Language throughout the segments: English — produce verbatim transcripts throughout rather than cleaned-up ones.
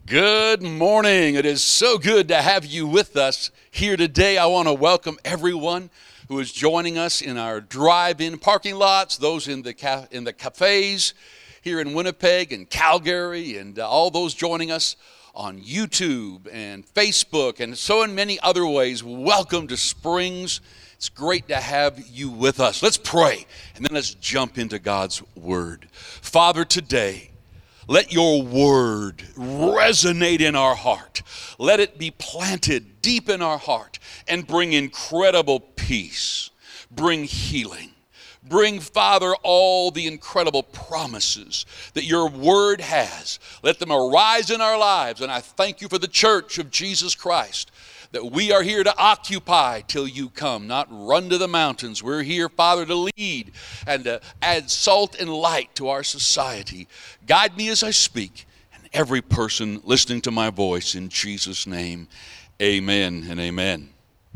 Good morning. It is so good to have you with us here today. I want to welcome everyone who is joining us in our drive-in parking lots, those in the ca- in the cafes here in Winnipeg and Calgary, and uh, all those joining us on YouTube and Facebook and so in many other ways. Welcome to Springs. It's great to have you with us. Let's pray, and then let's jump into God's Word. Father, today, let your word resonate in our heart. Let it be planted deep in our heart and bring incredible peace, bring healing. Bring, Father, all the incredible promises that your word has. Let them arise in our lives. And I thank you for the church of Jesus Christ, that we are here to occupy till you come, not run to the mountains. We're here, Father, to lead and to add salt and light to our society. Guide me as I speak, and every person listening to my voice, in Jesus' name, amen and amen.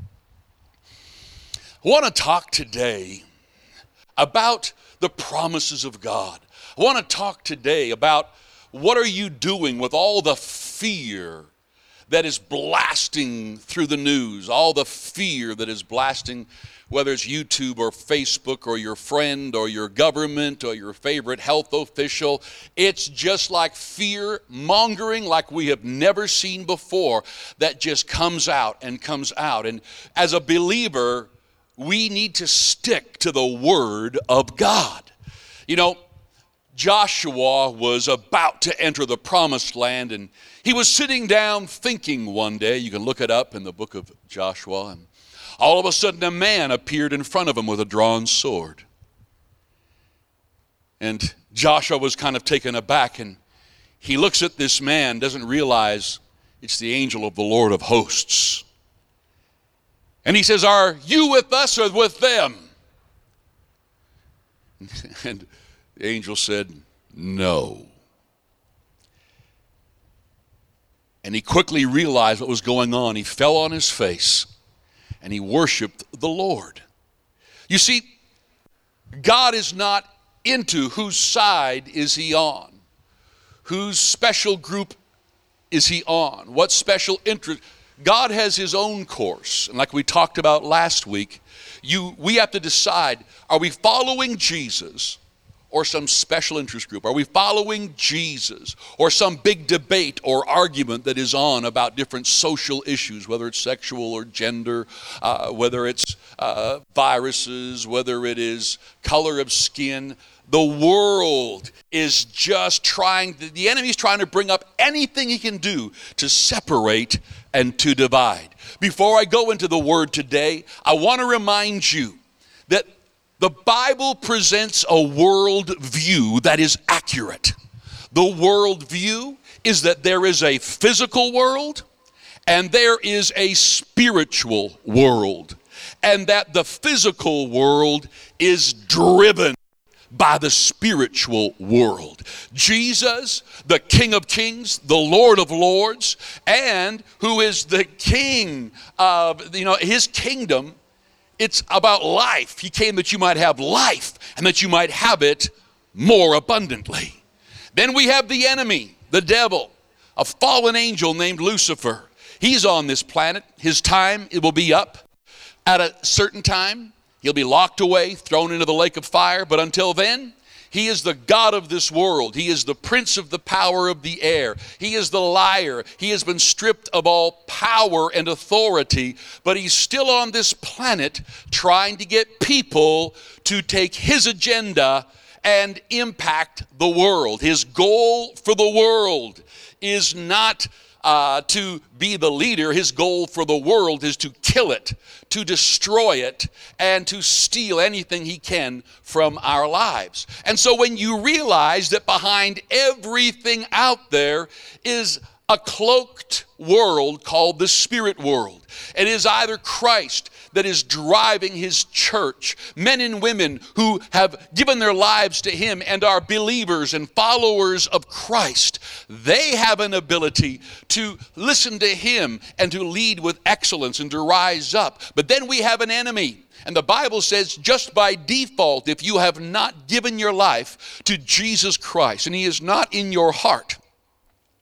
I want to talk today about the promises of God. I want to talk today about what are you doing with all the fear that is blasting through the news, all the fear that is blasting, whether it's YouTube or Facebook or your friend or your government or your favorite health official. It's just like fear mongering like we have never seen before that just comes out and comes out. And as a believer, we need to stick to the Word of God. You know, Joshua was about to enter the promised land, and he was sitting down thinking one day. You can look it up in the book of Joshua. And all of a sudden a man appeared in front of him with a drawn sword. And Joshua was kind of taken aback, and he looks at this man, doesn't realize it's the angel of the Lord of hosts. And he says, "Are you with us or with them?" And the angel said, "No." And he quickly realized what was going on. He fell on his face and he worshiped the Lord. You see, God is not into whose side is he on, whose special group is he on, what special interest. God has his own course. And like we talked about last week, you we have to decide, are we following Jesus or some special interest group? Are we following Jesus or some big debate or argument that is on about different social issues, whether it's sexual or gender, uh, whether it's uh, viruses, whether it is color of skin? The world is just trying, the enemy is trying to bring up anything he can do to separate and to divide. Before I go into the word today, I want to remind you that the Bible presents a world view that is accurate. The world view is that there is a physical world and there is a spiritual world, and that the physical world is driven by the spiritual world. Jesus, the King of Kings, the Lord of Lords, and who is the King of, you know, his kingdom, it's about life. He came that you might have life and that you might have it more abundantly. Then we have the enemy, the devil, a fallen angel named Lucifer. He's on this planet. His time, it will be up at a certain time. He'll be locked away, thrown into the lake of fire. But until then, he is the God of this world. He is the prince of the power of the air. He is the liar. He has been stripped of all power and authority, but he's still on this planet trying to get people to take his agenda and impact the world. His goal for the world is not Uh, to be the leader. His goal for the world is to kill it, to destroy it, and to steal anything he can from our lives. And so when you realize that behind everything out there is a cloaked world called the spirit world, it is either Christ that is driving his church, men and women who have given their lives to him and are believers and followers of Christ. They have an ability to listen to him and to lead with excellence and to rise up. But then we have an enemy. And the Bible says just by default, if you have not given your life to Jesus Christ and he is not in your heart,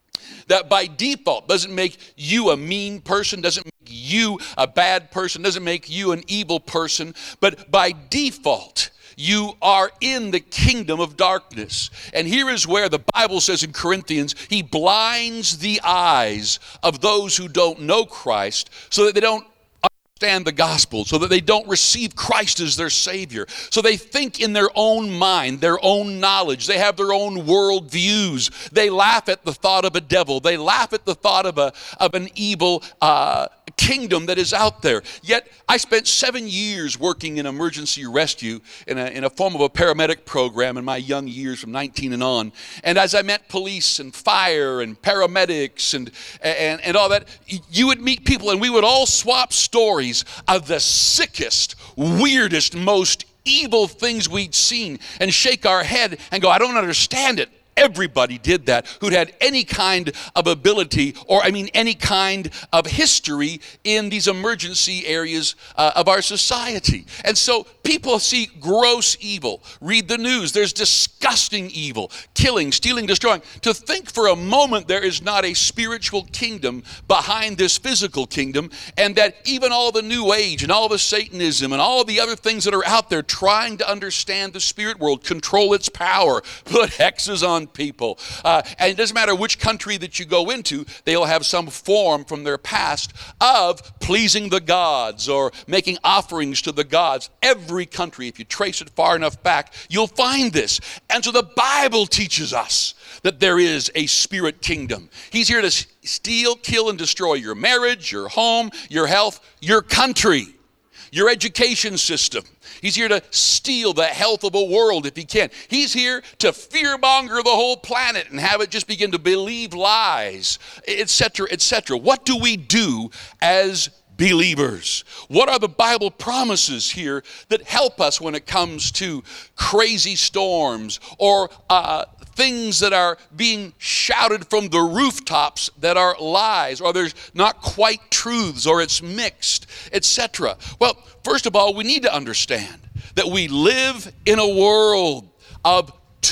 that by default doesn't make you a mean person, doesn't make you a bad person, doesn't make you an evil person, but by default, you are in the kingdom of darkness. And here is where the Bible says in Corinthians, he blinds the eyes of those who don't know Christ so that they don't understand the gospel, so that they don't receive Christ as their Savior. So they think in their own mind, their own knowledge. They have their own world views. They laugh at the thought of a devil. They laugh at the thought of a of an evil uh, kingdom that is out there. Yet I spent seven years working in emergency rescue in a, in a form of a paramedic program in my young years from nineteen and on. And as I met police and fire and paramedics and, and, and all that, you would meet people and we would all swap stories of the sickest, weirdest, most evil things we'd seen and shake our head and go, I don't understand it. Everybody did that who'd had any kind of ability or, I mean, any kind of history in these emergency areas uh, of our society. And so people see gross evil. Read the news. There's disgusting evil, killing, stealing, destroying. To think for a moment there is not a spiritual kingdom behind this physical kingdom, and that even all the New Age and all the Satanism and all the other things that are out there trying to understand the spirit world, control its power, put hexes on people. Uh, and it doesn't matter which country that you go into, they'll have some form from their past of pleasing the gods or making offerings to the gods. Every country, if you trace it far enough back, you'll find this. And so the Bible teaches us that there is a spirit kingdom. He's here to steal, kill, and destroy your marriage, your home, your health, your country, your education system. He's here to steal the health of a world if he can. He's here to fearmonger the whole planet and have it just begin to believe lies, et cetera, et cetera. What do we do as believers? What are the Bible promises here that help us when it comes to crazy storms or uh, things that are being shouted from the rooftops that are lies, or there's not quite truths, or it's mixed, et cetera? Well, first of all, we need to understand that we live in a world of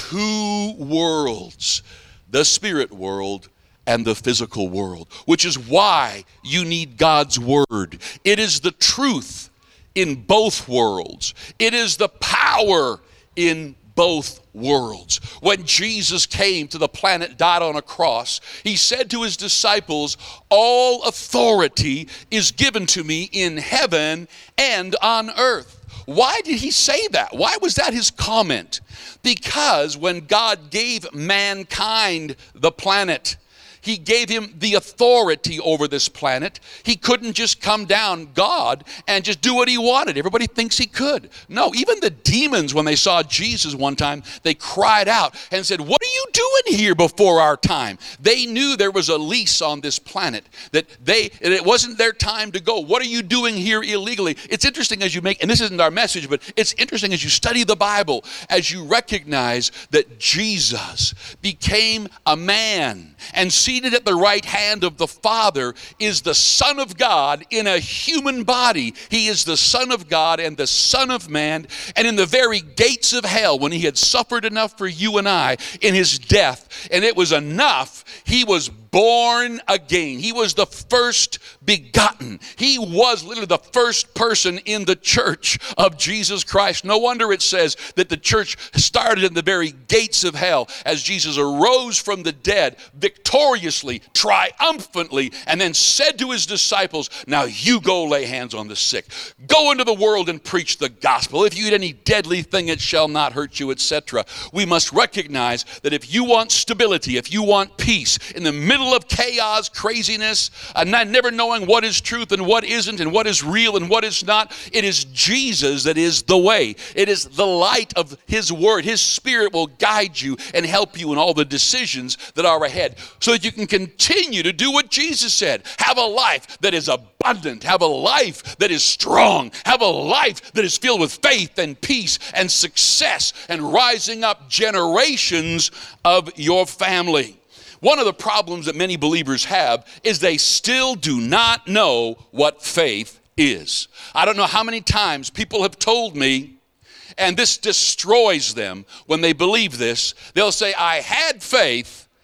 two worlds, the spirit world and the physical world, which is why you need God's word. It is the truth in both worlds. It is the power in both worlds. When Jesus came to the planet, died on a cross, he said to his disciples, all authority is given to me in heaven and on earth. Why did he say that? Why was that his comment? Because when God gave mankind the planet, he gave him the authority over this planet. He couldn't just come down, God, and just do what he wanted. Everybody thinks he could. No, even the demons, when they saw Jesus one time, they cried out and said, what are you doing here before our time? They knew there was a lease on this planet, that they, and it wasn't their time to go. What are you doing here illegally? It's interesting as you make, and this isn't our message, but it's interesting as you study the Bible, as you recognize that Jesus became a man and see seated at the right hand of the Father is the Son of God in a human body. He is the Son of God and the Son of Man. And in the very gates of hell, when he had suffered enough for you and I in his death, and it was enough, he was born again. He was the first begotten. He was literally the first person in the church of Jesus Christ. No wonder it says that the church started in the very gates of hell as Jesus arose from the dead victoriously, triumphantly, and then said to his disciples, now you go lay hands on the sick. Go into the world and preach the gospel. If you eat any deadly thing, it shall not hurt you, et cetera. We must recognize that if you want stability, if you want peace in the middle of chaos, craziness, and not never knowing what is truth and what isn't, and what is real and what is not, it is Jesus that is the way. It is the light of his word. His spirit will guide you and help you in all the decisions that are ahead, so that you can continue to do what Jesus said. Have a life that is abundant. Have a life that is strong. Have a life that is filled with faith and peace and success and rising up generations of your family. One of the problems that many believers have is they still do not know what faith is. I don't know how many times people have told me, and this destroys them when they believe this, they'll say, I had faith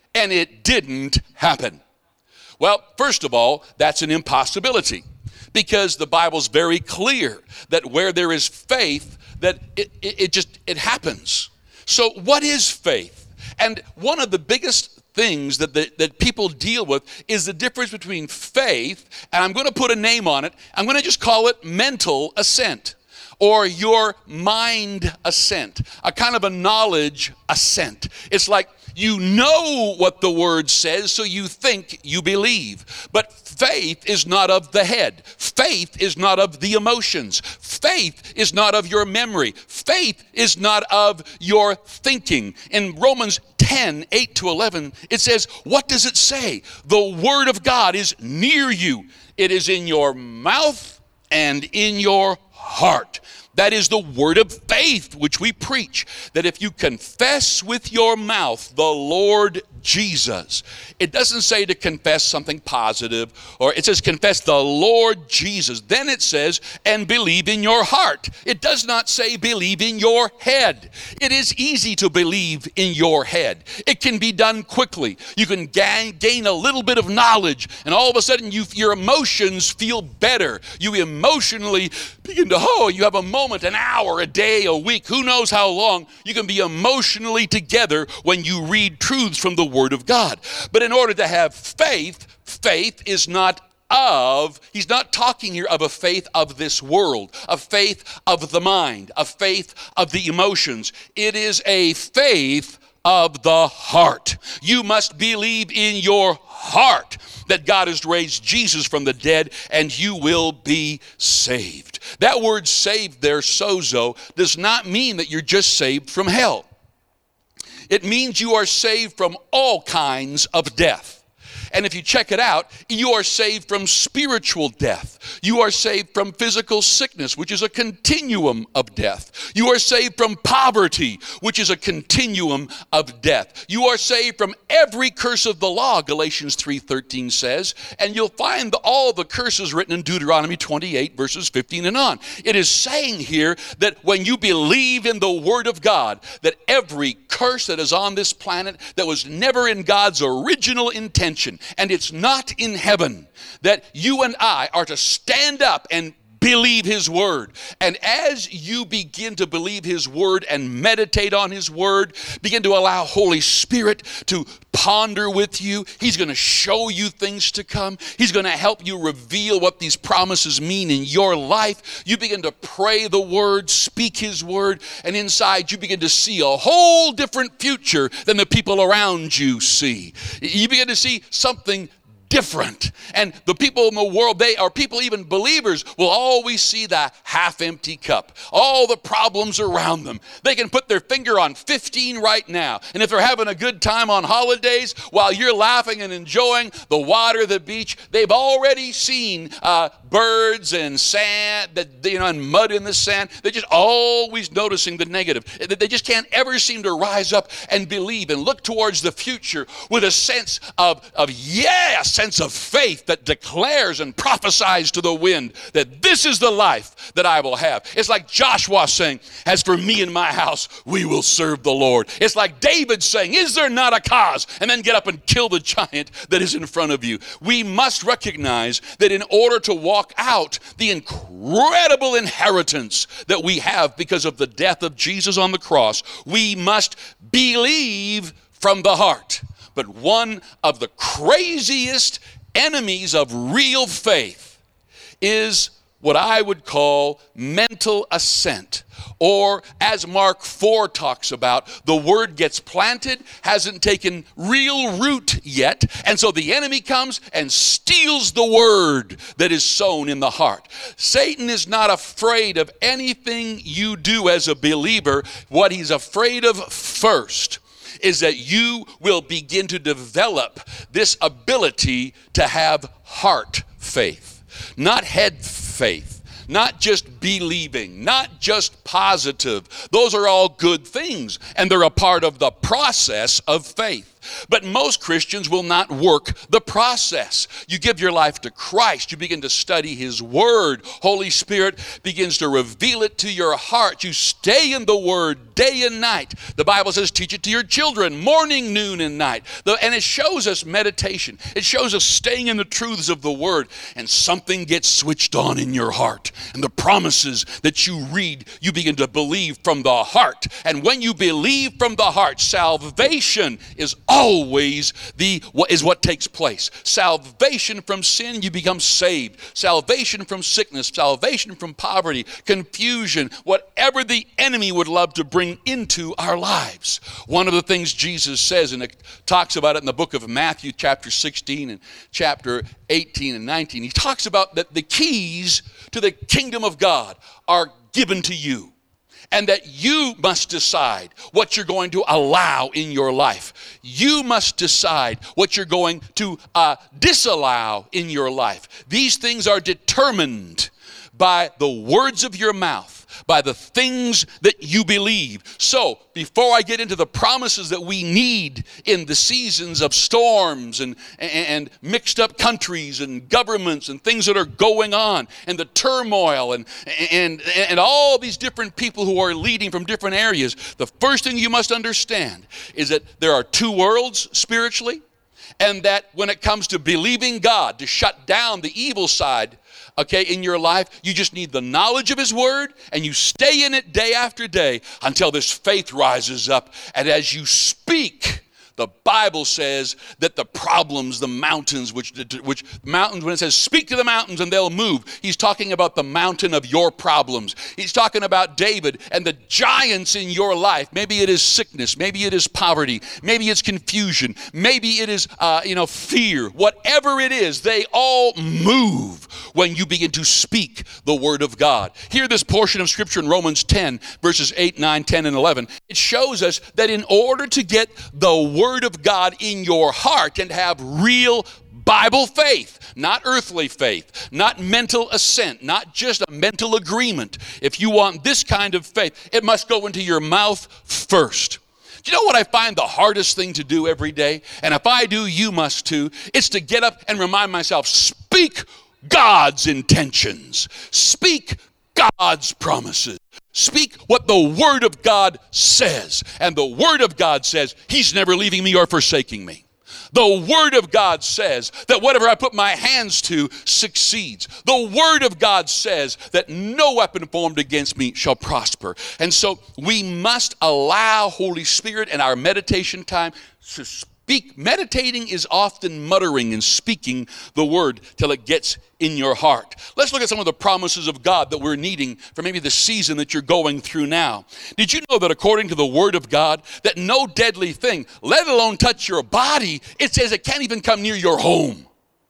and it didn't happen. Well, first of all, that's an impossibility, because the Bible's very clear that where there is faith, that it, it, it just, it happens. So what is faith? And one of the biggest things that, the, that people deal with is the difference between faith, and I'm going to put a name on it. I'm going to just call it mental assent, or your mind assent, a kind of a knowledge assent. It's like you know what the word says, so you think you believe. But faith is not of the head. Faith is not of the emotions. Faith is not of your memory. Faith is not of your thinking. In Romans ten, eight to eleven, it says, what does it say? The word of God is near you. It is in your mouth and in your heart. That is the word of faith which we preach, that if you confess with your mouth the Lord Jesus, it doesn't say to confess something positive, or it says confess the Lord Jesus. Then it says, and believe in your heart. It does not say believe in your head. It is easy to believe in your head. It can be done quickly. You can gain, gain a little bit of knowledge, and all of a sudden you, your emotions feel better. You emotionally begin to, oh, you have a moment, an hour, a day, a week, who knows how long, you can be emotionally together when you read truths from the Word of God. But in order to have faith, faith is not of, he's not talking here of a faith of this world, a faith of the mind, a faith of the emotions. It is a faith of the heart. You must believe in your heart that God has raised Jesus from the dead, and you will be saved. That word saved there, sozo, does not mean that you're just saved from hell. It means you are saved from all kinds of death. And if you check it out, you are saved from spiritual death. You are saved from physical sickness, which is a continuum of death. You are saved from poverty, which is a continuum of death. You are saved from every curse of the law, Galatians three thirteen says, and you'll find all the curses written in Deuteronomy twenty-eight, verses fifteen and on. It is saying here that when you believe in the Word of God, that every curse that is on this planet that was never in God's original intention, and it's not in heaven, that you and I are to stand up and believe His Word. And as you begin to believe His Word and meditate on His Word, begin to allow Holy Spirit to ponder with you. He's going to show you things to come. He's going to help you reveal what these promises mean in your life. You begin to pray the Word, speak His Word, and inside you begin to see a whole different future than the people around you see. You begin to see something different. And the people in the world, they are people, even believers, will always see the half-empty cup. All the problems around them. They can put their finger on fifteen right now. And if they're having a good time on holidays, while you're laughing and enjoying the water, the beach, they've already seen uh, birds and sand, that you know, and mud in the sand. They're just always noticing the negative. They just can't ever seem to rise up and believe and look towards the future with a sense of, of yes, sense of faith that declares and prophesies to the wind that this is the life that I will have. It's like Joshua saying, as for me and my house, we will serve the Lord. It's like David saying, is there not a cause? And then get up and kill the giant that is in front of you. We must recognize that in order to walk out the incredible inheritance that we have because of the death of Jesus on the cross, we must believe from the heart. But one of the craziest enemies of real faith is what I would call mental assent. Or as Mark four talks about, the word gets planted, hasn't taken real root yet, and so the enemy comes and steals the word that is sown in the heart. Satan is not afraid of anything you do as a believer. What he's afraid of first is that you will begin to develop this ability to have heart faith, not head faith, not just just believing, not just positive. Those are all good things, and they're a part of the process of faith. But most Christians will not work the process. You give your life to Christ. You begin to study His Word. Holy Spirit begins to reveal it to your heart. You stay in the Word day and night. The Bible says teach it to your children morning, noon, and night. And it shows us meditation. It shows us staying in the truths of the Word. And something gets switched on in your heart. And the promises that you read, you begin to believe from the heart. And when you believe from the heart, salvation is always the what is what takes place. Salvation from sin, you become saved. Salvation from sickness, salvation from poverty, confusion, whatever the enemy would love to bring into our lives. One of the things Jesus says, and it talks about it in the book of Matthew chapter sixteen and chapter eighteen and nineteen, he talks about that the keys to the kingdom of God are given to you. And that you must decide what you're going to allow in your life. You must decide what you're going to uh, disallow in your life. These things are determined by the words of your mouth, by the things that you believe. So, before I get into the promises that we need in the seasons of storms and, and, and mixed up countries and governments and things that are going on and the turmoil and, and, and all these different people who are leading from different areas, the first thing you must understand is that there are two worlds spiritually, and that when it comes to believing God to shut down the evil side, okay, in your life, you just need the knowledge of His Word, and you stay in it day after day until this faith rises up. And as you speak, the Bible says that the problems, the mountains, which, which mountains, when it says speak to the mountains and they'll move, he's talking about the mountain of your problems. He's talking about David and the giants in your life. Maybe it is sickness. Maybe it is poverty. Maybe it's confusion. Maybe it is, uh, you know, fear. Whatever it is, they all move when you begin to speak the Word of God. Hear this portion of Scripture in Romans ten, verses eight, nine, ten, and eleven. It shows us that in order to get the Word of God in your heart and have real Bible faith, not earthly faith, not mental assent, not just a mental agreement. If you want this kind of faith, it must go into your mouth first. Do you know what I find the hardest thing to do every day? And if I do, you must too. It's to get up and remind myself, speak God's intentions. Speak God's promises. Speak what the Word of God says. And the Word of God says, He's never leaving me or forsaking me. The Word of God says that whatever I put my hands to succeeds. The Word of God says that no weapon formed against me shall prosper. And so we must allow Holy Spirit in our meditation time to speak. Meditating is often muttering and speaking the Word till it gets in your heart. Let's look at some of the promises of God that we're needing for maybe the season that you're going through now. Did you know that according to the Word of God, that no deadly thing, let alone touch your body, it says it can't even come near your home.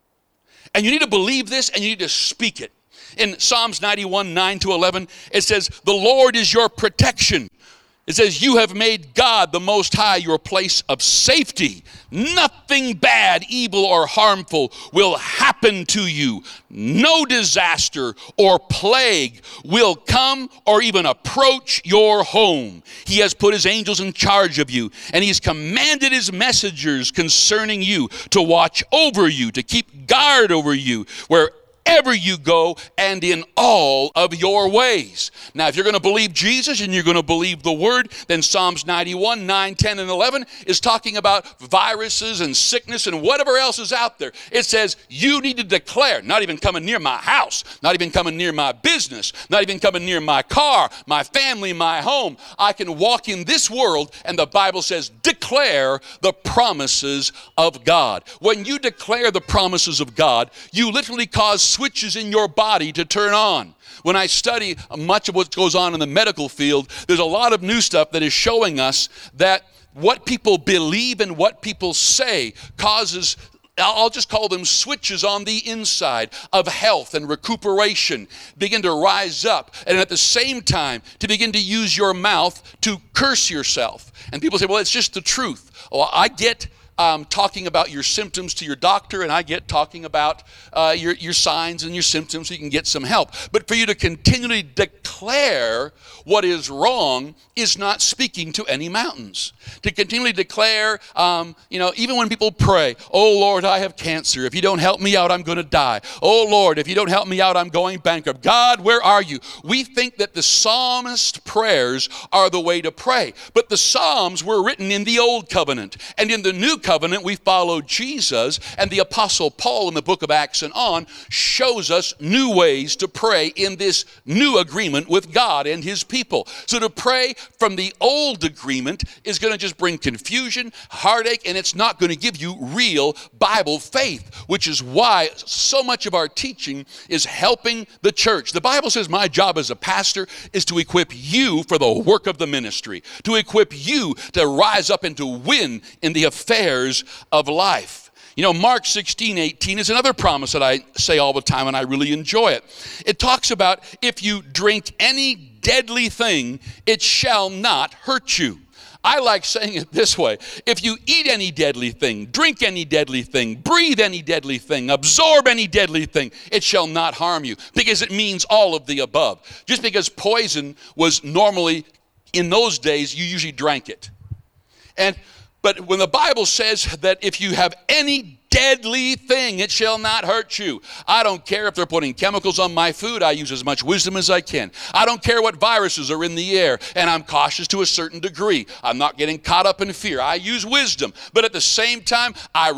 And you need to believe this and you need to speak it. In Psalms ninety-one, nine to eleven, it says, the Lord is your protection. It says, you have made God the Most High your place of safety. Nothing bad, evil, or harmful will happen to you. No disaster or plague will come or even approach your home. He has put His angels in charge of you, and He's commanded His messengers concerning you to watch over you, to keep guard over you, where wherever you go and in all of your ways. Now, if you're going to believe Jesus and you're going to believe the Word, then Psalms ninety-one, nine, ten, and eleven is talking about viruses and sickness and whatever else is out there. It says you need to declare, not even coming near my house, not even coming near my business, not even coming near my car, my family, my home. I can walk in this world, and the Bible says declare the promises of God. When you declare the promises of God, you literally cause switches in your body to turn on. When I study much of what goes on in the medical field, there's a lot of new stuff that is showing us that what people believe and what people say causes, I'll just call them switches on the inside of health and recuperation begin to rise up, and at the same time to begin to use your mouth to curse yourself. And people say, well, it's just the truth. Well, I get um, talking about your symptoms to your doctor, and I get talking about uh, your, your signs and your symptoms so you can get some help. But for you to continually declare what is wrong is not speaking to any mountains. To continually declare, um, you know, even when people pray, oh Lord, I have cancer. If you don't help me out, I'm going to die. Oh Lord, if you don't help me out, I'm going bankrupt. God, where are you? We think that the psalmist prayers are the way to pray. But the Psalms were written in the Old Covenant. And in the New Covenant, we follow Jesus. And the Apostle Paul in the book of Acts and on shows us new ways to pray in this new agreement with God and his people. So to pray from the old agreement is going to just bring confusion, heartache, and it's not going to give you real Bible faith, which is why so much of our teaching is helping the church. The Bible says my job as a pastor is to equip you for the work of the ministry, to equip you to rise up and to win in the affairs of life. You know, Mark sixteen eighteen is another promise that I say all the time, and I really enjoy it. It talks about if you drink any deadly thing, it shall not hurt you. I like saying it this way. If you eat any deadly thing, drink any deadly thing, breathe any deadly thing, absorb any deadly thing, it shall not harm you, because it means all of the above. Just because poison was normally, in those days, you usually drank it. And but when the Bible says that if you have any deadly thing, it shall not hurt you. I don't care if they're putting chemicals on my food. I use as much wisdom as I can. I don't care what viruses are in the air, and I'm cautious to a certain degree. I'm not getting caught up in fear. I use wisdom, but at the same time, I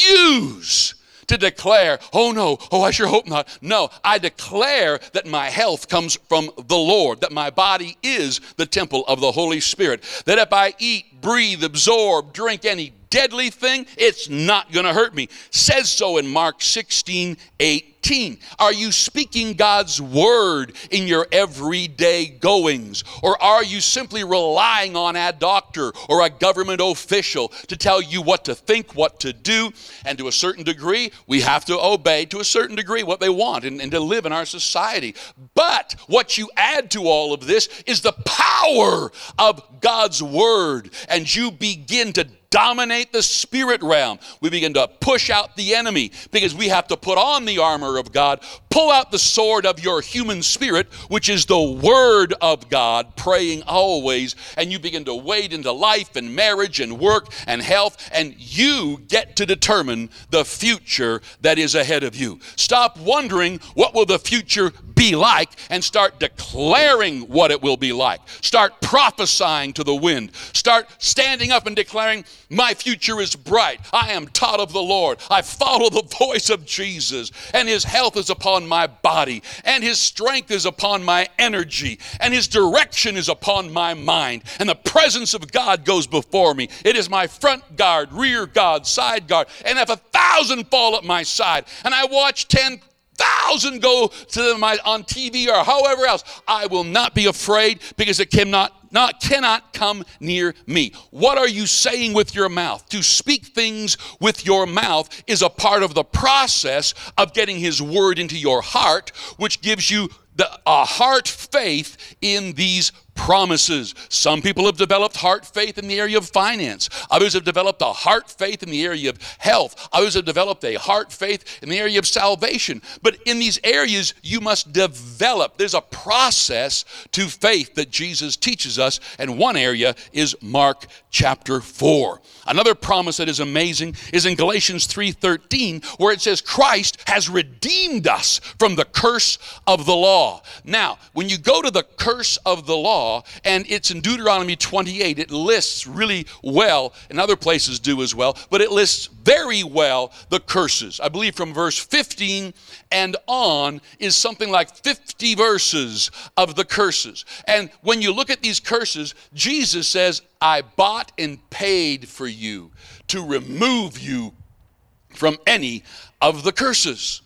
refuse to declare, oh no, oh I sure hope not. No, I declare that my health comes from the Lord, that my body is the temple of the Holy Spirit, that if I eat, breathe, absorb, drink any deadly thing, it's not going to hurt me. Says so in Mark sixteen eighteen. Are you speaking God's word in your everyday goings? Or are you simply relying on a doctor or a government official to tell you what to think, what to do? And to a certain degree, we have to obey to a certain degree what they want and, and to live in our society. But what you add to all of this is the power of God's word, and you begin to dominate the spirit realm. We begin to push out the enemy because we have to put on the armor of God, pull out the sword of your human spirit, which is the word of God, praying always, and you begin to wade into life and marriage and work and health, and you get to determine the future that is ahead of you. Stop wondering what will the future be like and start declaring what it will be like. Start prophesying to the wind. Start standing up and declaring, my future is bright. I am taught of the Lord. I follow the voice of Jesus, and his health is upon my body, and his strength is upon my energy, and his direction is upon my mind, and the presence of God goes before me. It is my front guard, rear guard, side guard, and if a thousand fall at my side, and I watch ten thousand go to my on T V or however else, I will not be afraid because it cannot not cannot come near me. What are you saying with your mouth? To speak things with your mouth is a part of the process of getting his word into your heart, which gives you the, a heart faith in these promises. Some people have developed heart faith in the area of finance. Others have developed a heart faith in the area of health. Others have developed a heart faith in the area of salvation. But in these areas, you must develop. There's a process to faith that Jesus teaches us, and one area is Mark chapter four. Another promise that is amazing is in Galatians three thirteen, where it says Christ has redeemed us from the curse of the law. Now, when you go to the curse of the law, and it's in Deuteronomy twenty-eight, it lists really well, and other places do as well, but it lists very well the curses. I believe from verse fifteen and on is something like fifty verses of the curses. And when you look at these curses, Jesus says, I bought and paid for you to remove you from any of the curses.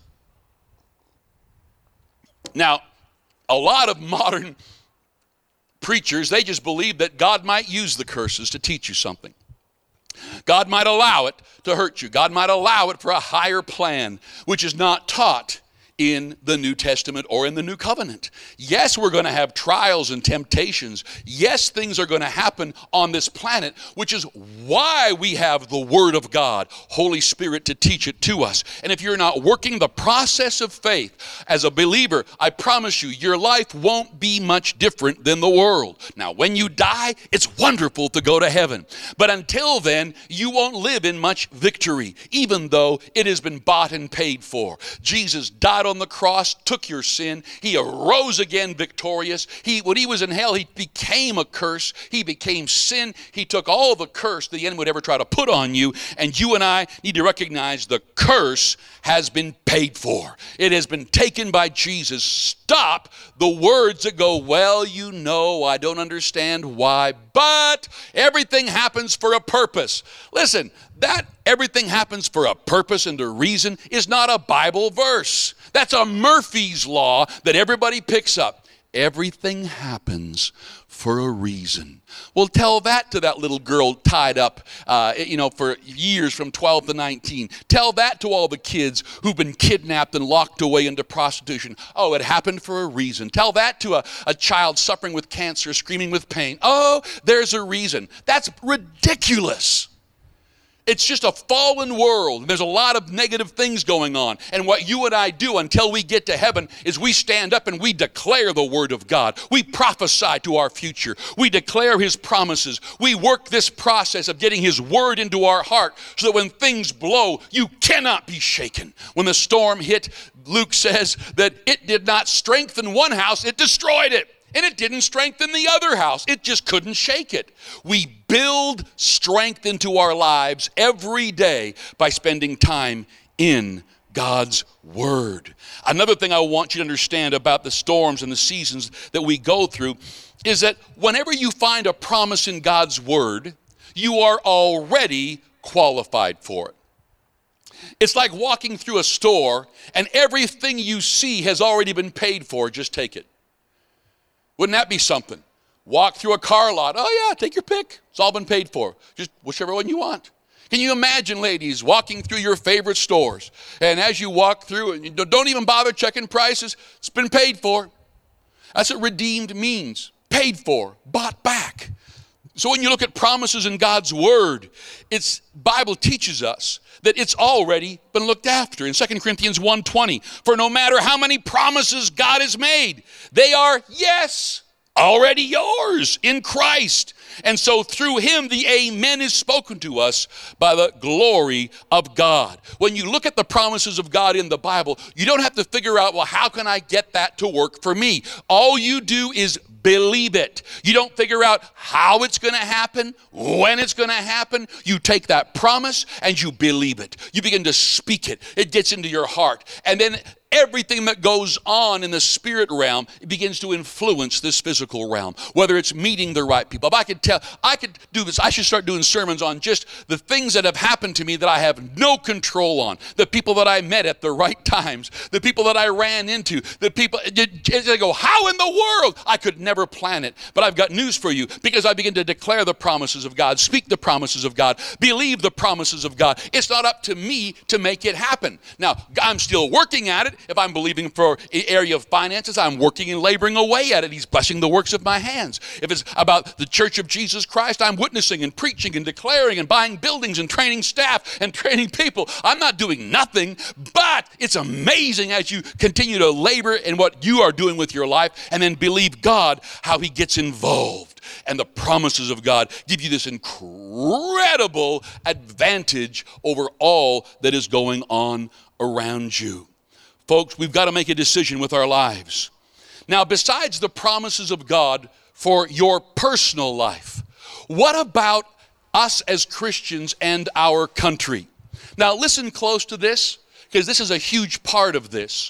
Now, a lot of modern preachers, they just believe that God might use the curses to teach you something. God might allow it to hurt you. God might allow it for a higher plan, which is not taught in the New Testament or in the New Covenant. Yes, we're going to have trials and temptations. Yes, things are going to happen on this planet, which is why we have the Word of God, Holy Spirit, to teach it to us. And if you're not working the process of faith as a believer, I promise you, your life won't be much different than the world. Now, when you die, it's wonderful to go to heaven. But until then, you won't live in much victory, even though it has been bought and paid for. Jesus died on the cross, took your sin. He arose again victorious. He, when he was in hell, he became a curse. He became sin. He took all the curse the enemy would ever try to put on you. And you and I need to recognize the curse has been paid for. It has been taken by Jesus. Stop the words that go, well, you know, I don't understand why, but everything happens for a purpose. Listen, that everything happens for a purpose and a reason is not a Bible verse. That's a Murphy's Law that everybody picks up. Everything happens for a reason. Well, tell that to that little girl tied up, uh, you know, for years from twelve to nineteen. Tell that to all the kids who've been kidnapped and locked away into prostitution. Oh, it happened for a reason. Tell that to a, a child suffering with cancer, screaming with pain. Oh, there's a reason. That's ridiculous. It's just a fallen world. There's a lot of negative things going on. And what you and I do until we get to heaven is we stand up and we declare the Word of God. We prophesy to our future. We declare His promises. We work this process of getting His Word into our heart so that when things blow, you cannot be shaken. When the storm hit, Luke says that it did not strengthen one house, it destroyed it. And it didn't strengthen the other house. It just couldn't shake it. We build strength into our lives every day by spending time in God's Word. Another thing I want you to understand about the storms and the seasons that we go through is that whenever you find a promise in God's Word, you are already qualified for it. It's like walking through a store and everything you see has already been paid for. Just take it. Wouldn't that be something? Walk through a car lot. Oh, yeah, take your pick. It's all been paid for. Just whichever one you want. Can you imagine, ladies, walking through your favorite stores? And as you walk through, and you don't even bother checking prices. It's been paid for. That's what redeemed means. Paid for, bought back. So when you look at promises in God's Word, it's Bible teaches us that it's already been looked after. In Second Corinthians one twenty, for no matter how many promises God has made, they are, yes, already yours in Christ. And so through Him, the amen is spoken to us by the glory of God. When you look at the promises of God in the Bible, you don't have to figure out, well, how can I get that to work for me? All you do is believe it. You don't figure out how it's going to happen, when it's going to happen. You take that promise and you believe it. You begin to speak it. It gets into your heart. And then everything that goes on in the spirit realm begins to influence this physical realm, whether it's meeting the right people. If I could tell, I could do this. I should start doing sermons on just the things that have happened to me that I have no control on, the people that I met at the right times, the people that I ran into, the people, they go, how in the world? I could never plan it. But I've got news for you, because I begin to declare the promises of God, speak the promises of God, believe the promises of God. It's not up to me to make it happen. Now, I'm still working at it. If I'm believing for an area of finances, I'm working and laboring away at it. He's blessing the works of my hands. If it's about the Church of Jesus Christ, I'm witnessing and preaching and declaring and buying buildings and training staff and training people. I'm not doing nothing, but it's amazing as you continue to labor in what you are doing with your life and then believe God how He gets involved. And the promises of God give you this incredible advantage over all that is going on around you. Folks, we've got to make a decision with our lives. Now, besides the promises of God for your personal life, what about us as Christians and our country? Now, listen close to this, because this is a huge part of this.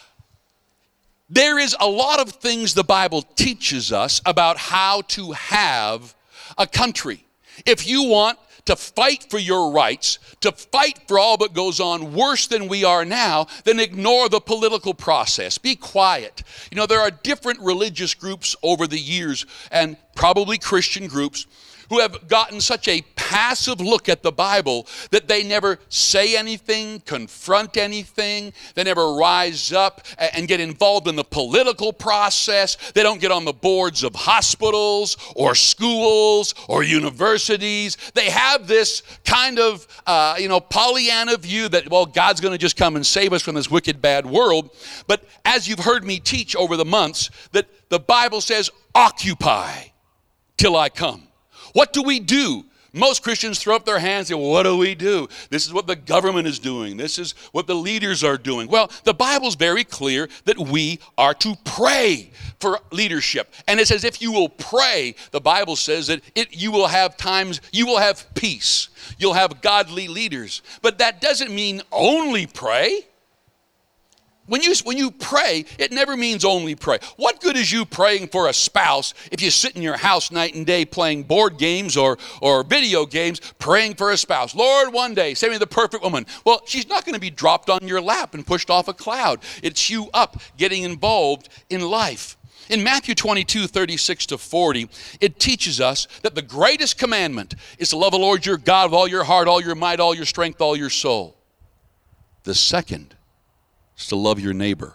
There is a lot of things the Bible teaches us about how to have a country. If you want to fight for your rights, to fight for all that goes on worse than we are now, then ignore the political process. Be quiet. You know, there are different religious groups over the years, and probably Christian groups, who have gotten such a passive look at the Bible that they never say anything, confront anything. They never rise up and get involved in the political process. They don't get on the boards of hospitals or schools or universities. They have this kind of, uh, you know, Pollyanna view that, well, God's going to just come and save us from this wicked, bad world. But as you've heard me teach over the months, that the Bible says, occupy till I come. What do we do? Most Christians throw up their hands and say, well, what do we do? This is what the government is doing. This is what the leaders are doing. Well, the Bible's very clear that we are to pray for leadership. And it says if you will pray, the Bible says that it, you will have times, you will have peace. You'll have godly leaders. But that doesn't mean only pray. When you, when you pray, it never means only pray. What good is you praying for a spouse if you sit in your house night and day playing board games or, or video games, praying for a spouse? Lord, one day, send me the perfect woman. Well, she's not going to be dropped on your lap and pushed off a cloud. It's you up getting involved in life. In Matthew twenty-two, thirty-six to forty, it teaches us that the greatest commandment is to love the Lord your God with all your heart, all your might, all your strength, all your soul. The second is to love your neighbor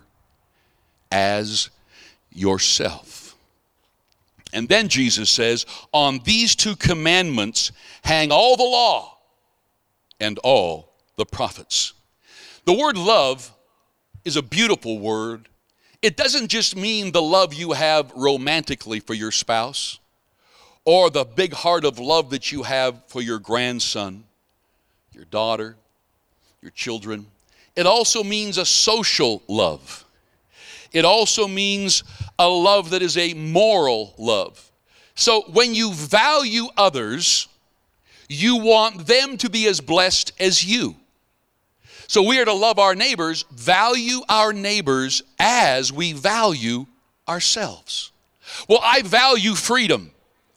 as yourself. And then Jesus says, on these two commandments hang all the law and all the prophets. The word love is a beautiful word. It doesn't just mean the love you have romantically for your spouse or the big heart of love that you have for your grandson, your daughter, your children. It also means a social love. It also means a love that is a moral love. So when you value others, you want them to be as blessed as you. So we are to love our neighbors, value our neighbors as we value ourselves. Well, I value freedom.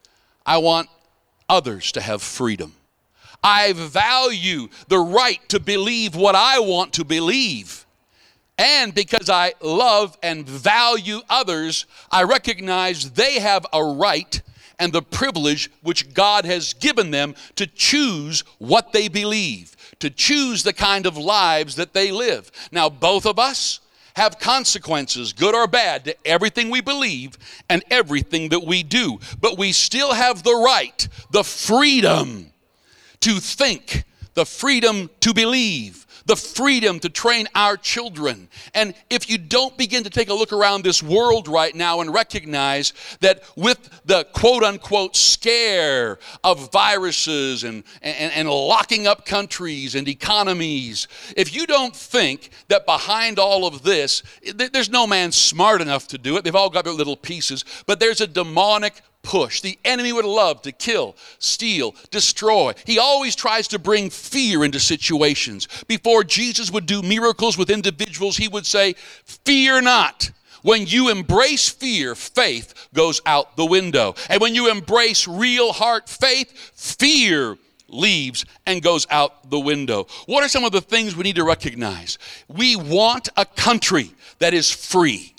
I want others to have freedom. I value the right to believe what I want to believe. And because I love and value others, I recognize they have a right and the privilege which God has given them to choose what they believe, to choose the kind of lives that they live. Now, both of us have consequences, good or bad, to everything we believe and everything that we do. But we still have the right, the freedom to think, the freedom to believe, the freedom to train our children. And if you don't begin to take a look around this world right now and recognize that with the quote-unquote scare of viruses and, and, and locking up countries and economies, if you don't think that behind all of this, there's no man smart enough to do it. They've all got their little pieces, but there's a demonic push. The enemy would love to kill, steal, destroy. He always tries to bring fear into situations. Before Jesus would do miracles with individuals, he would say, fear not. When you embrace fear, faith goes out the window. And when you embrace real heart faith, fear leaves and goes out the window. What are some of the things we need to recognize? We want a country that is free.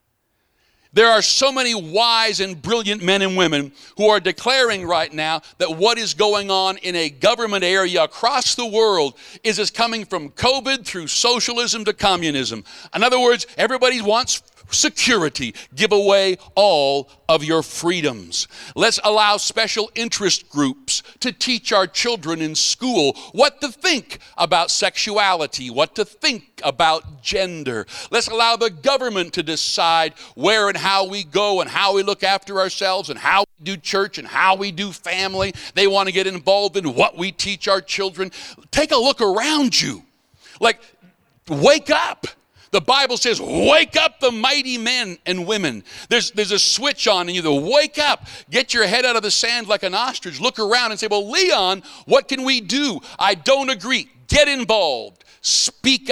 There are so many wise and brilliant men and women who are declaring right now that what is going on in a government area across the world is as coming from COVID through socialism to communism. In other words, everybody wants security. Give away all of your freedoms. Let's allow special interest groups to teach our children in school what to think about sexuality, what to think about gender. Let's allow the government to decide where and how we go and how we look after ourselves and how we do church and how we do family. They want to get involved in what we teach our children. Take a look around you. Like, wake up. The Bible says, wake up the mighty men and women. There's, there's a switch on and you either wake up, get your head out of the sand like an ostrich, look around and say, well, Leon, what can we do? I don't agree. Get involved. Speak up.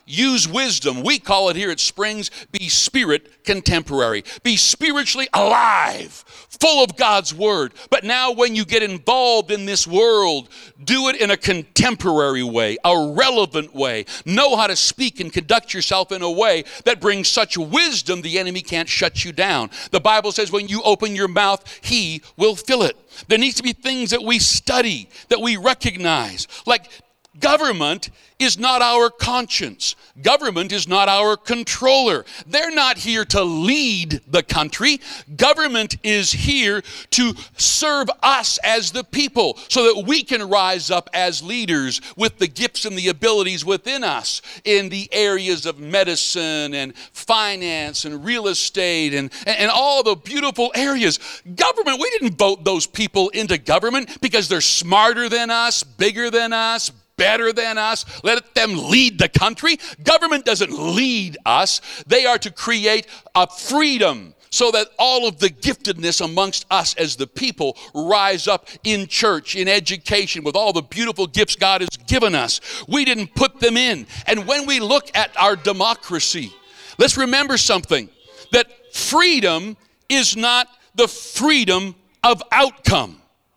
use wisdom. We call it here at Springs, be spirit contemporary. Be spiritually alive, full of God's word. But now when you get involved in this world, do it in a contemporary way, a relevant way. Know how to speak and conduct yourself in a way that brings such wisdom the enemy can't shut you down. The Bible says when you open your mouth, he will fill it. There needs to be things that we study, that we recognize. Like government is not our conscience. Government is not our controller. They're not here to lead the country. Government is here to serve us as the people so that we can rise up as leaders with the gifts and the abilities within us in the areas of medicine and finance and real estate and, and all the beautiful areas. Government, we didn't vote those people into government because they're smarter than us, bigger than us, better than us. Let them lead the country. Government doesn't lead us. They are to create a freedom so that all of the giftedness amongst us as the people rise up in church, in education, with all the beautiful gifts God has given us. We didn't put them in. And when we look at our democracy, let's remember something, that freedom is not the freedom of outcome.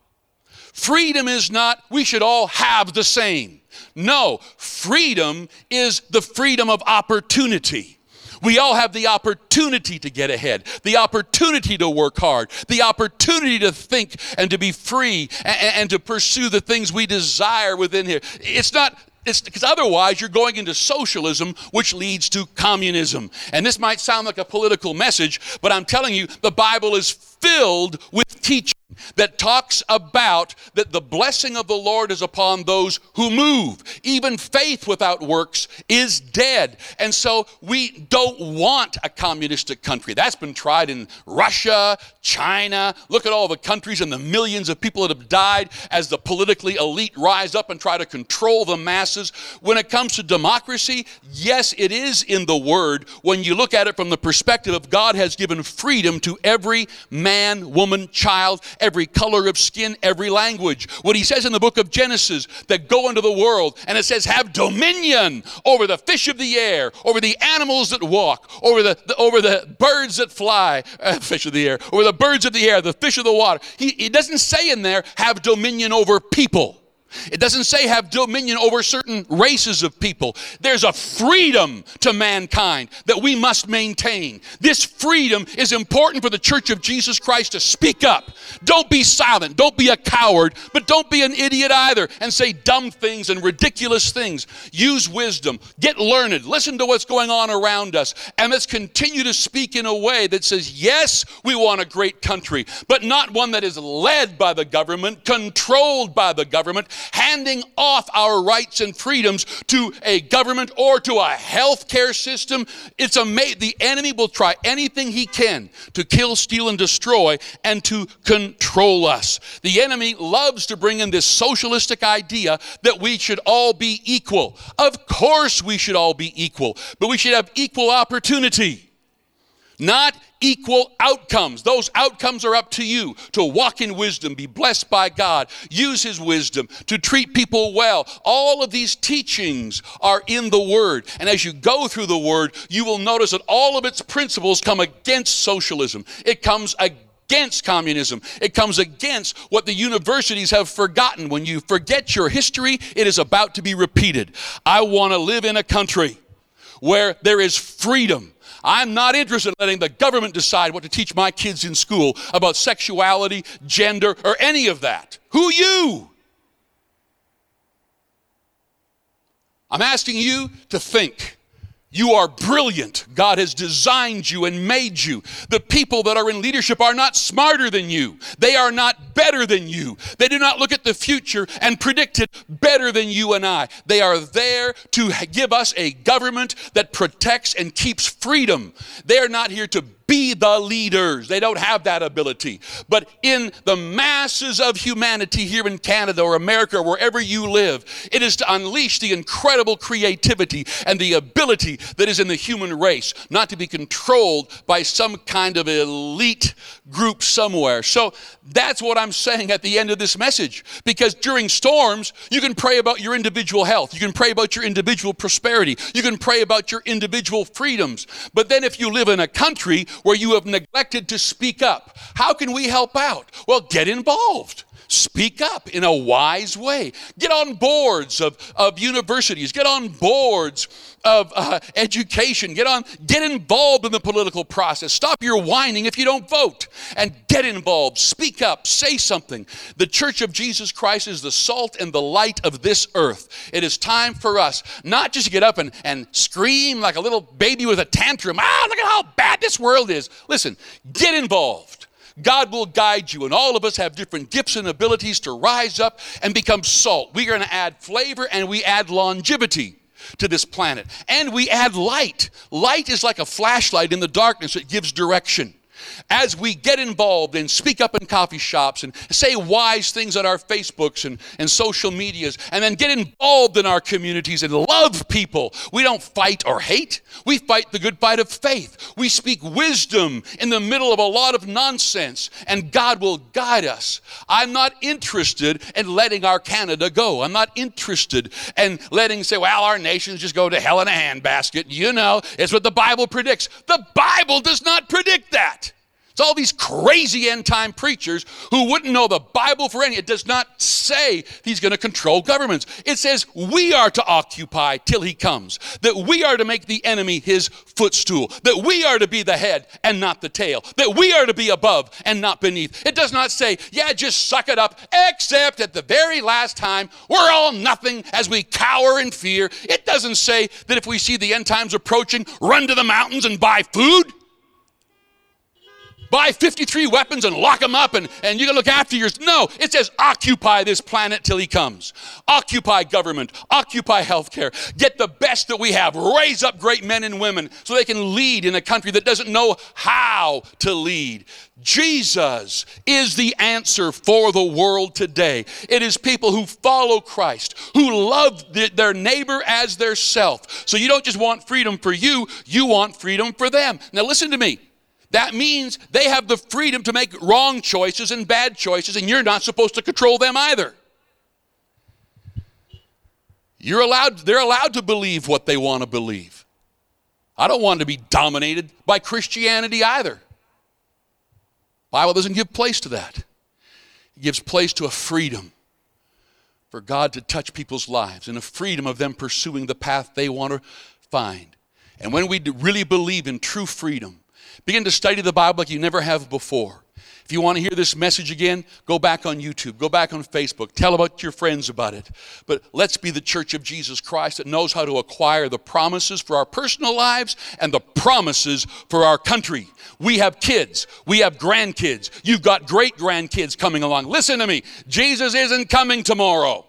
Freedom is not, we should all have the same. No, freedom is the freedom of opportunity. We all have the opportunity to get ahead, the opportunity to work hard, the opportunity to think and to be free and, and to pursue the things we desire within here. It's not, it's because otherwise you're going into socialism, which leads to communism. And this might sound like a political message, but I'm telling you, the Bible is filled with teaching that talks about that the blessing of the Lord is upon those who move. Even faith without works is dead. And so we don't want a communistic country. That's been tried in Russia, China. Look at all the countries and the millions of people that have died as the politically elite rise up and try to control the masses. When it comes to democracy, yes, it is in the Word when you look at it from the perspective of God has given freedom to every man, woman, child, every color of skin, every language. What he says in the book of Genesis, that go into the world, and it says, have dominion over the fish of the air, over the animals that walk, over the, the over the birds that fly, uh, fish of the air, over the birds of the air, the fish of the water. He, he doesn't say in there, have dominion over people. It doesn't say have dominion over certain races of people. There's a freedom to mankind that we must maintain. This freedom is important for the Church of Jesus Christ to speak up. Don't be silent. Don't be a coward, but don't be an idiot either and say dumb things and ridiculous things. Use wisdom. Get learned. Listen to what's going on around us. And let's continue to speak in a way that says, yes, we want a great country, but not one that is led by the government, controlled by the government, handing off our rights and freedoms to a government or to a health care system. It's amazing. The enemy will try anything he can to kill, steal, and destroy and to control us. The enemy loves to bring in this socialistic idea that we should all be equal. Of course we should all be equal, but we should have equal opportunity, not equal outcomes. Those outcomes are up to you to walk in wisdom, be blessed by God, use his wisdom to treat people well. All of these teachings are in the Word. And as you go through the Word, you will notice that all of its principles come against socialism. It comes against communism. It comes against what the universities have forgotten. When you forget your history, it is about to be repeated. I want to live in a country where there is freedom. I'm not interested in letting the government decide what to teach my kids in school about sexuality, gender, or any of that. Who you? I'm asking you to think. You are brilliant. God has designed you and made you. The people that are in leadership are not smarter than you. They are not better than you. They do not look at the future and predict it better than you and I. They are there to give us a government that protects and keeps freedom. They are not here to be the leaders. They don't have that ability. But in the masses of humanity here in Canada or America or wherever you live, it is to unleash the incredible creativity and the ability that is in the human race, not to be controlled by some kind of elite group somewhere. So that's what I'm saying at the end of this message. Because during storms, you can pray about your individual health. You can pray about your individual prosperity. You can pray about your individual freedoms. But then if you live in a country where you have neglected to speak up, how can we help out? Well, get involved. Speak up in a wise way. Get on boards of, of universities. Get on boards of uh, education. Get on, get involved in the political process. Stop your whining if you don't vote. And get involved. Speak up. Say something. The Church of Jesus Christ is the salt and the light of this earth. It is time for us not just to get up and, and scream like a little baby with a tantrum. Ah, look at how bad this world is. Listen, get involved. God will guide you, and all of us have different gifts and abilities to rise up and become salt. We're going to add flavor, and we add longevity to this planet. And we add light. Light is like a flashlight in the darkness. It gives direction. As we get involved and speak up in coffee shops and say wise things on our Facebooks and, and social medias, and then get involved in our communities and love people. We don't fight or hate. We fight the good fight of faith. We speak wisdom in the middle of a lot of nonsense, and God will guide us. I'm not interested in letting our Canada go. I'm not interested in letting say, well, our nations just go to hell in a handbasket. You know, it's what the Bible predicts. The Bible does not predict that. It's all these crazy end-time preachers who wouldn't know the Bible for any. It does not say he's going to control governments. It says we are to occupy till he comes, that we are to make the enemy his footstool, that we are to be the head and not the tail, that we are to be above and not beneath. It does not say, yeah, just suck it up, except at the very last time, we're all nothing as we cower in fear. It doesn't say that if we see the end times approaching, run to the mountains and buy food. Buy fifty-three weapons and lock them up and, and you can look after yours. No, it says occupy this planet till he comes. Occupy government. Occupy healthcare. Get the best that we have. Raise up great men and women so they can lead in a country that doesn't know how to lead. Jesus is the answer for the world today. It is people who follow Christ, who love the, their neighbor as their self. So you don't just want freedom for you, you want freedom for them. Now listen to me. That means they have the freedom to make wrong choices and bad choices, and you're not supposed to control them either. You're allowed, they're allowed to believe what they want to believe. I don't want to be dominated by Christianity either. The Bible doesn't give place to that. It gives place to a freedom for God to touch people's lives and a freedom of them pursuing the path they want to find. And when we really believe in true freedom, begin to study the Bible like you never have before. If you want to hear this message again, go back on YouTube, go back on Facebook, tell about your friends about it. But let's be the Church of Jesus Christ that knows how to acquire the promises for our personal lives and the promises for our country. We have kids, we have grandkids, you've got great grandkids coming along. Listen to me, Jesus isn't coming tomorrow.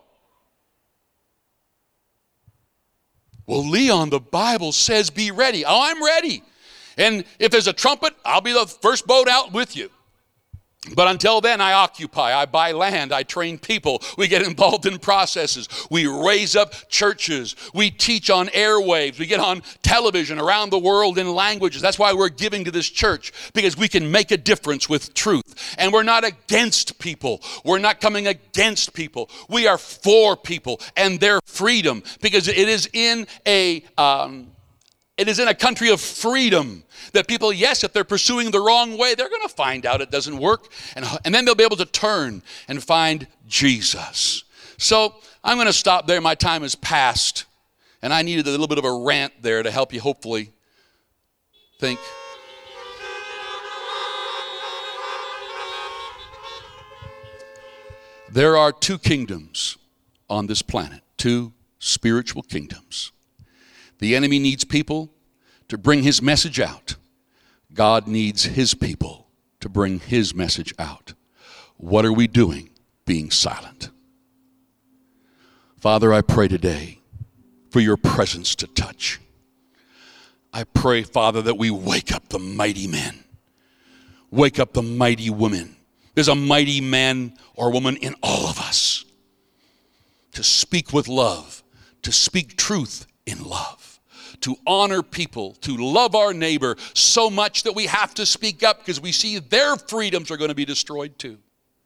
Well, Leon, the Bible says be ready. Oh, I'm ready. And if there's a trumpet, I'll be the first boat out with you. But until then, I occupy, I buy land, I train people, we get involved in processes, we raise up churches, we teach on airwaves, we get on television around the world in languages. That's why we're giving to this church, because we can make a difference with truth. And we're not against people. We're not coming against people. We are for people and their freedom, because it is in a... Um, It is in a country of freedom that people, yes, if they're pursuing the wrong way, they're going to find out it doesn't work. And, and then they'll be able to turn and find Jesus. So I'm going to stop there. My time has passed. And I needed a little bit of a rant there to help you hopefully think. There are two kingdoms on this planet, two spiritual kingdoms. The enemy needs people to bring his message out. God needs his people to bring his message out. What are we doing being silent? Father, I pray today for your presence to touch. I pray, Father, that we wake up the mighty men. Wake up the mighty women. There's a mighty man or woman in all of us to speak with love, to speak truth in love, to honor people, to love our neighbor so much that we have to speak up because we see their freedoms are going to be destroyed too.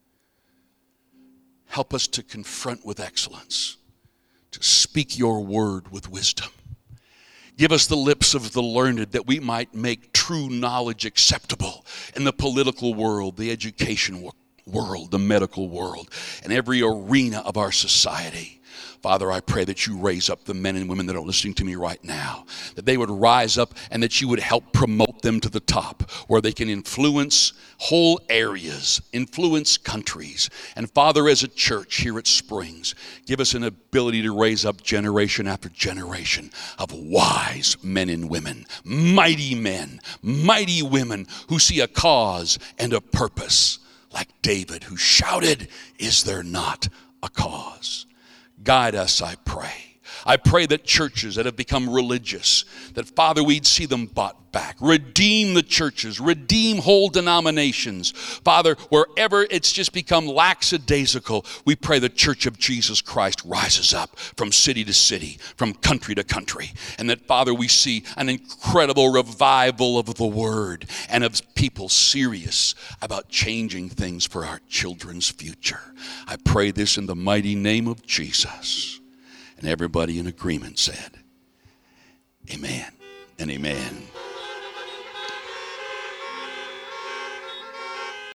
Help us to confront with excellence, to speak your word with wisdom. Give us the lips of the learned that we might make true knowledge acceptable in the political world, the education world, the medical world, and every arena of our society. Father, I pray that you raise up the men and women that are listening to me right now, that they would rise up and that you would help promote them to the top where they can influence whole areas, influence countries. And Father, as a church here at Springs, give us an ability to raise up generation after generation of wise men and women, mighty men, mighty women who see a cause and a purpose, like David who shouted, "Is there not a cause?" Guide us, I pray. I pray that churches that have become religious, that Father, we'd see them bought back. Redeem the churches, redeem whole denominations. Father, wherever it's just become lackadaisical, we pray the Church of Jesus Christ rises up from city to city, from country to country. And that, Father, we see an incredible revival of the word and of people serious about changing things for our children's future. I pray this in the mighty name of Jesus. And everybody in agreement said, amen and amen.